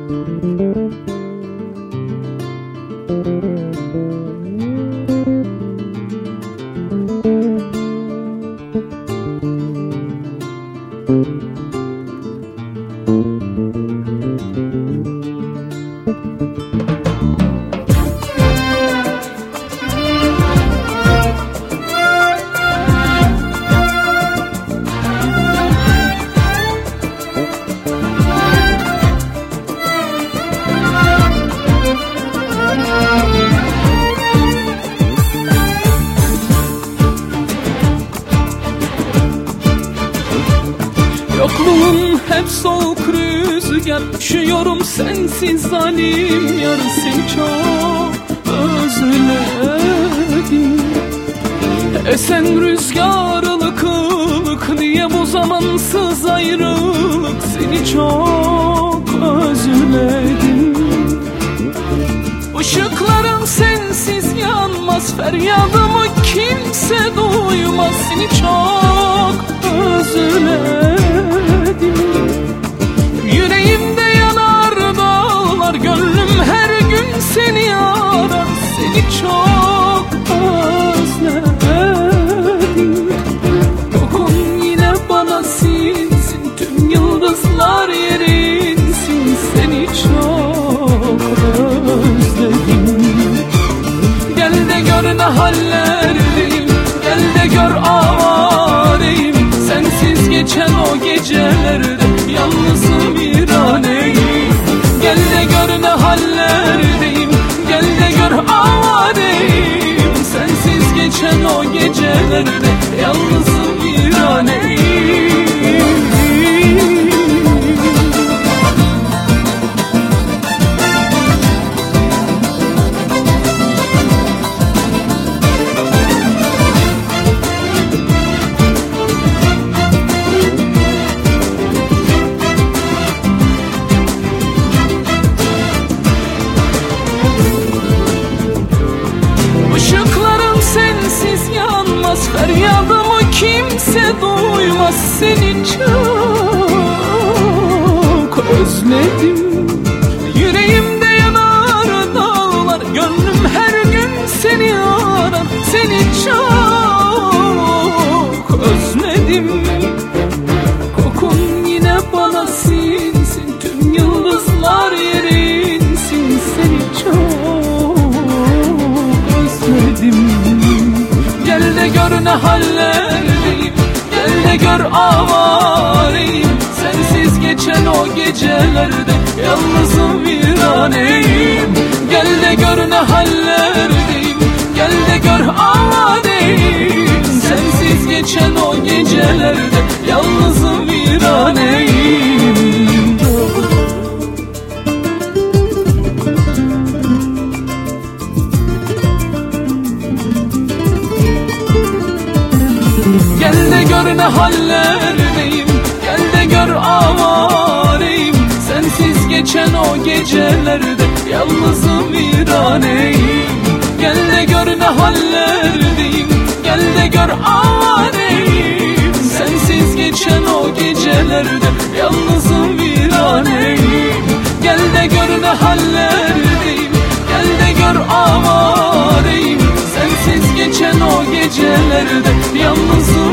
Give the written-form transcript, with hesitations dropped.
Yokluğun hep soğuk rüzgar, üşüyorum sensiz zalim yar, seni çok özledim. Esen rüzgar ılık ılık, niye bu zamansız ayrılık, seni çok özledim. Işıkların sensiz yanmaz, feryadımı kimse duymaz, seni çok özledim. Yüreğimde yanar dağlar, gönlüm her gün seni arar, seni çok özledim. Kokun yine bana sinsin, tüm yıldızlar yerinsin, seni çok özledim. Gel de gör ne hallerdeyim, gel de gör avareyim, sensiz geçen o gecelerde yalnızım viraneyim. Gel de gör ne hallerdeyim, gel de gör avareyim, sensiz geçen o gecelerde yalnızım viraneyim. Işıklarım sensiz yanmaz, feryadımı kimse duymaz, seni çok özledim. Yüreğimde yanar dağlar, gönlüm her gün seni arar, seni çok özledim. Kokun yine bana sinsin, tüm yıldızlar yerinsin, seni çok özledim. Gel de gör ne hallerdeyim, gel de gör avareyim, sensiz geçen o gecelerde yalnızım viraneyim. Gel de gör ne hallerdeyim, gel de gör avareyim, sensiz geçen o gecelerde yalnızım viraneyim. Gel de gör ne hallerdeyim, gel de gör avareyim, sensiz geçen o gecelerde yalnızım viraneyim. Gel de gör ne hallerdeyim, gel de gör avareyim, sensiz geçen o gecelerde yalnızım viraneyim. Gel de gör ne hallerdeyim, gel de gör avareyim, sensiz geçen o gecelerde yalnızım